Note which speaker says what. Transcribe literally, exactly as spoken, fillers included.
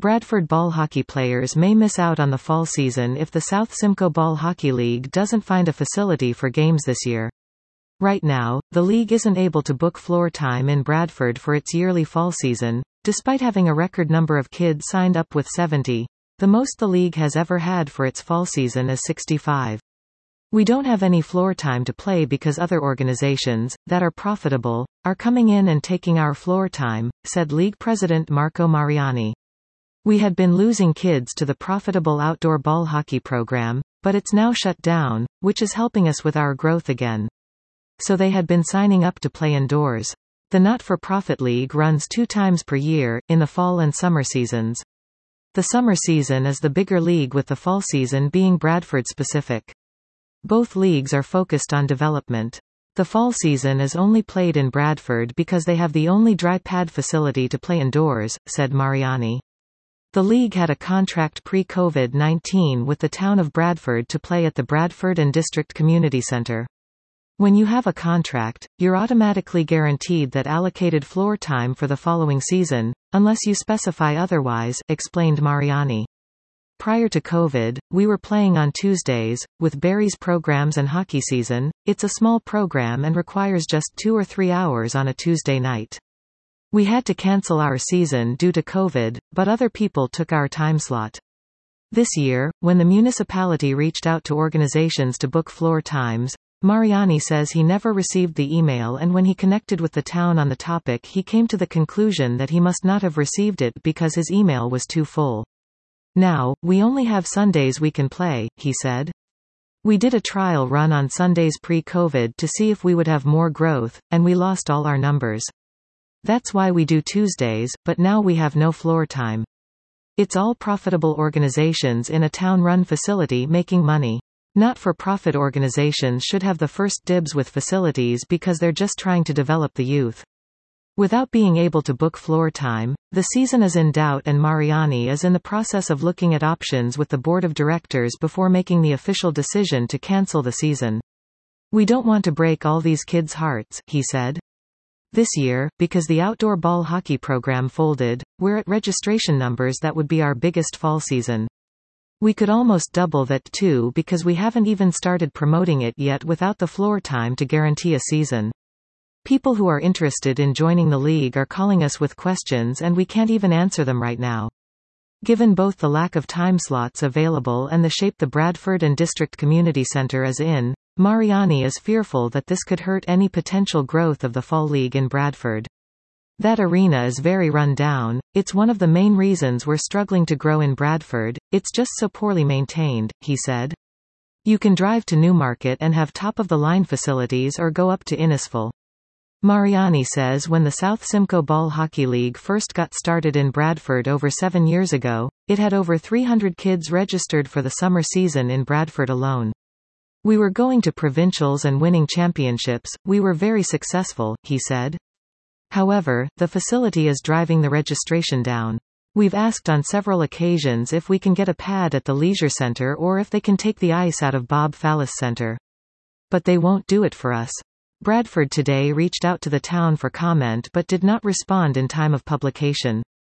Speaker 1: Bradford ball hockey players may miss out on the fall season if the South Simcoe Ball Hockey League doesn't find a facility for games this year. Right now, the league isn't able to book floor time in Bradford for its yearly fall season, despite having a record number of kids signed up with seventy. The most the league has ever had for its fall season is sixty-five. We don't have any floor time to play because other organizations, that are profitable, are coming in and taking our floor time, said league president Marco Mariani. We had been losing kids to the profitable outdoor ball hockey program, but it's now shut down, which is helping us with our growth again. So they had been signing up to play indoors. The not-for-profit league runs two times per year, in the fall and summer seasons. The summer season is the bigger league with the fall season being Bradford-specific. Both leagues are focused on development. The fall season is only played in Bradford because they have the only dry pad facility to play indoors, said Mariani. The league had a contract pre-COVID nineteen with the town of Bradford to play at the Bradford and District Community Center. When you have a contract, you're automatically guaranteed that allocated floor time for the following season, unless you specify otherwise, explained Mariani. Prior to COVID, we were playing on Tuesdays, with Barry's programs and hockey season. It's a small program and requires just two or three hours on a Tuesday night. We had to cancel our season due to COVID, but other people took our time slot. This year, when the municipality reached out to organizations to book floor times, Mariani says he never received the email, and when he connected with the town on the topic he came to the conclusion that he must not have received it because his email was too full. Now, we only have Sundays we can play, he said. We did a trial run on Sundays pre-COVID to see if we would have more growth, and we lost all our numbers. That's why we do Tuesdays, but now we have no floor time. It's all profitable organizations in a town-run facility making money. Not-for-profit organizations should have the first dibs with facilities because they're just trying to develop the youth. Without being able to book floor time, the season is in doubt, and Mariani is in the process of looking at options with the board of directors before making the official decision to cancel the season. We don't want to break all these kids' hearts, he said. This year, because the outdoor ball hockey program folded, we're at registration numbers that would be our biggest fall season. We could almost double that too because we haven't even started promoting it yet without the floor time to guarantee a season. People who are interested in joining the league are calling us with questions and we can't even answer them right now. Given both the lack of time slots available and the shape the Bradford and District Community Center is in, Mariani is fearful that this could hurt any potential growth of the fall league in Bradford. That arena is very run down. It's one of the main reasons we're struggling to grow in Bradford. It's just so poorly maintained, he said. You can drive to Newmarket and have top-of-the-line facilities or go up to Innisfil. Mariani says when the South Simcoe Ball Hockey League first got started in Bradford over seven years ago, it had over three hundred kids registered for the summer season in Bradford alone. We were going to provincials and winning championships. We were very successful, he said. However, the facility is driving the registration down. We've asked on several occasions if we can get a pad at the leisure center or if they can take the ice out of Bob Fallis Center. But they won't do it for us. Bradford Today reached out to the town for comment but did not respond in time of publication.